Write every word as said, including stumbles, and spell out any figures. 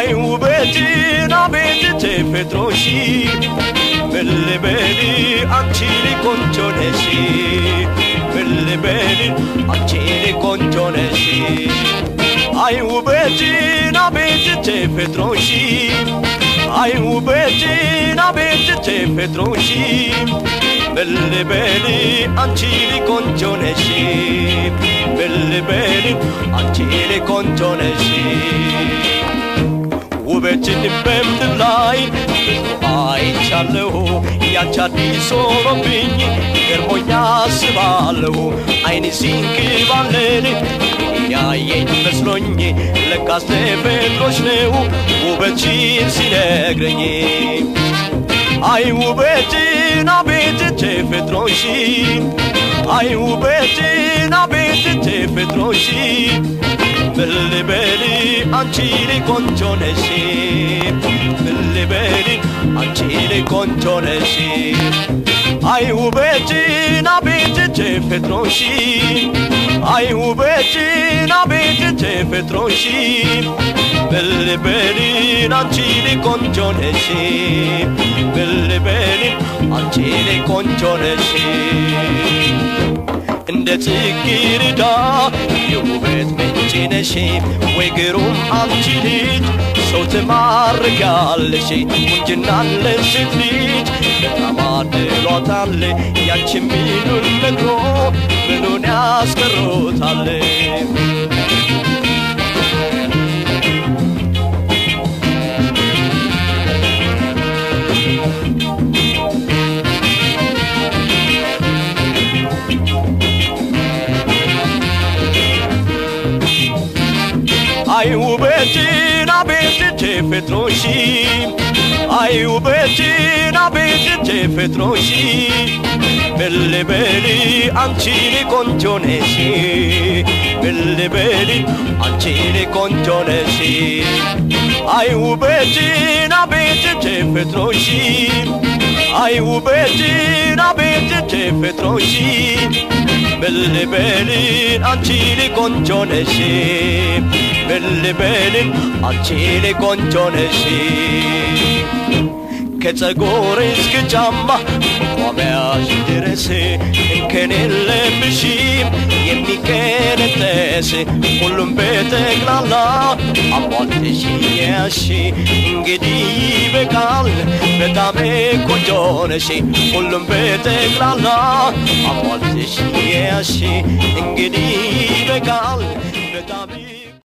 አይ ውበትሽን አቤት ተፈጥሮሽ በልበል አንቺ ቆንጆ ነሽ በልበል አንቺ ቆንጆ ነሽ አይ ውበትሽን አቤት ተፈጥሮሽ አይ ውበትሽን አቤት ተፈጥሮሽ በልበል አንቺ ቆንጆ ነሽ በልበል አንቺ ቆንጆ ነሽ ውበትሽን በምድር ላይ ብዙ አይቻለሁ ያንቺ አዲስ ሆኖብኝ ገርሞኛ አስባለሁ አይኔ ሲንከባለል ያየኝ መስሎኝ ለካስ ተፈጥሮሽ ነው ውበትሽን ሲነግረኝ አይ ውበትሽን አቤት ተፈጥሮሽ አይ ውበትሽን አቤት ተፈጥሮሽ በልበል አንቺ ቆንጆ ነሽ በልበል አንቺ ቆንጆ ነሽ አይ ውበትሽን አቤት ተፈጥሮሽ አይ ውበትሽን አቤት ተፈጥሮሽ በልበል አንቺ ቆንጆ ነሽ በልበል አንቺ ቆንጆ ነሽ እንደ ጽጌረዳ የውበት ምንጭ ነሽ ወይ ግሩም አንቺ ልጅ ሰው ትማርካለሽ ቁንጅናን ለሴት ልጅ በጣም አድሏታል ያንቺን ቢሉን ነግሮ ምኑን ያስቀሩታል አይ ውበትሽን አቤት ተፈጥሮሽ አይ ውበትሽን አቤት ተፈጥሮሽ በልበል አንቺ ቆንጆ ነሽ በልበል አንቺ ቆንጆ ነሽ አይ ውበትሽን አቤት ተፈጥሮሽ አይ ውበትሽን አቤት ተፈጥሮሽ በልበል አንቺ ቆንጆ ነሽ በልበል አንቺ ቆንጆ ነሽ ከፀጉር እስከ ጫማ መቋሚያሽ ድረስ እንከን የለብሽም የሚቀነጠስ ሁሉም በጠቅላላ አሟልተሽ ያሽ እንግዲህ ይበቃል በጣም ቆንጆ ነሽ ሁሉም በጠቅላላ አሟልተሽ ያሽ እንግዲህ ይበቃል በጣም